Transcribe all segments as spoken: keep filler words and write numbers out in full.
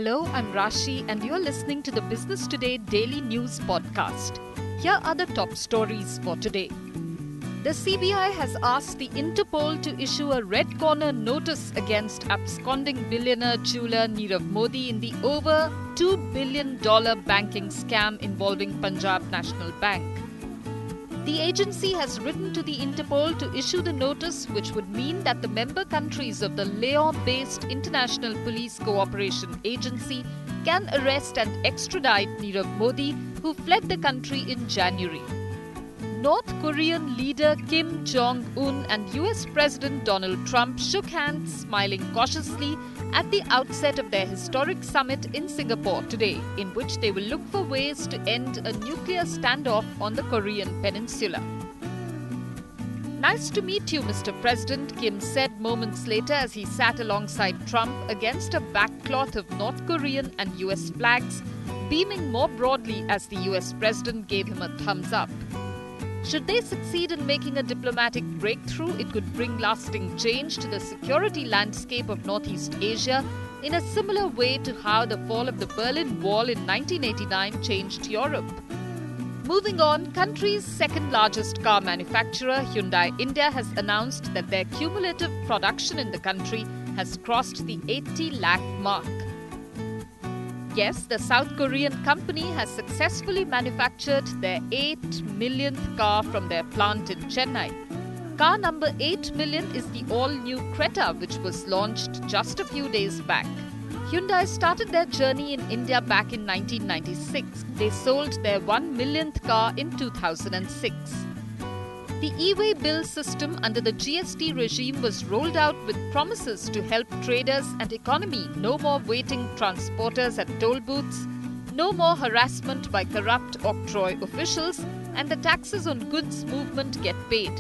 Hello, I'm Rashi and you're listening to the Business Today Daily News Podcast. Here are the top stories for today. The C B I has asked the Interpol to issue a red corner notice against absconding billionaire jeweler Nirav Modi in the over two billion dollars banking scam involving Punjab National Bank. The agency has written to the Interpol to issue the notice, which would mean that the member countries of the Leon-based International Police Cooperation Agency can arrest and extradite Nirav Modi, who fled the country in January. North Korean leader Kim Jong-un and U S President Donald Trump shook hands, smiling cautiously at the outset of their historic summit in Singapore today, in which they will look for ways to end a nuclear standoff on the Korean peninsula. "Nice to meet you, Mister President," Kim said moments later as he sat alongside Trump against a backcloth of North Korean and U S flags, beaming more broadly as the U S President gave him a thumbs up. Should they succeed in making a diplomatic breakthrough, it could bring lasting change to the security landscape of Northeast Asia in a similar way to how the fall of the Berlin Wall in nineteen eighty-nine changed Europe. Moving on, country's second largest car manufacturer, Hyundai India, has announced that their cumulative production in the country has crossed the eighty lakh mark. Yes, the South Korean company has successfully manufactured their eight millionth car from their plant in Chennai. Car number eight million is the all-new Creta, which was launched just a few days back. Hyundai started their journey in India back in nineteen ninety-six. They sold their one millionth car in two thousand six. The e-way bill system under the G S T regime was rolled out with promises to help traders and economy. No more waiting transporters at toll booths, no more harassment by corrupt octroi officials, and the taxes on goods movement get paid.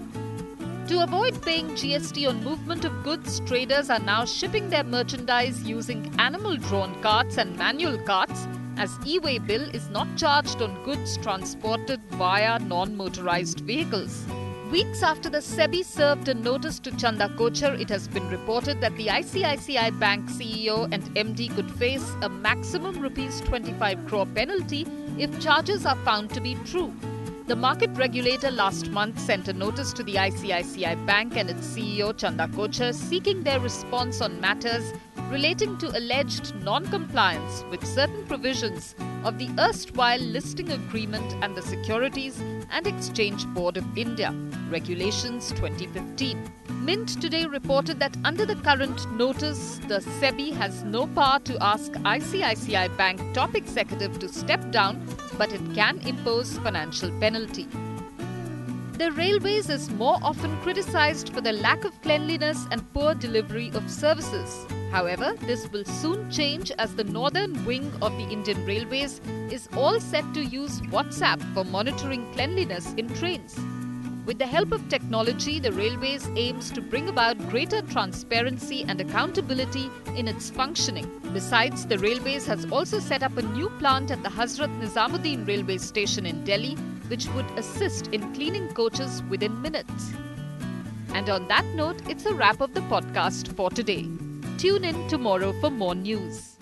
To avoid paying G S T on movement of goods, traders are now shipping their merchandise using animal-drawn carts and manual carts, as e-way bill is not charged on goods transported via non-motorized vehicles. Weeks after the SEBI served a notice to Chanda Kochhar, it has been reported that the I C I C I Bank C E O and M D could face a maximum rupees twenty-five crore penalty if charges are found to be true. The market regulator last month sent a notice to the I C I C I Bank and its C E O Chanda Kochhar seeking their response on matters relating to alleged non-compliance with certain provisions of the erstwhile listing agreement and the Securities and Exchange Board of India, Regulations twenty fifteen. Mint today reported that under the current notice, the SEBI has no power to ask I C I C I Bank top executive to step down, but it can impose financial penalty. The railways is more often criticized for the lack of cleanliness and poor delivery of services. However, this will soon change as the northern wing of the Indian Railways is all set to use WhatsApp for monitoring cleanliness in trains. With the help of technology, the Railways aims to bring about greater transparency and accountability in its functioning. Besides, the Railways has also set up a new plant at the Hazrat Nizamuddin Railway Station in Delhi, which would assist in cleaning coaches within minutes. And on that note, it's a wrap of the podcast for today. Tune in tomorrow for more news.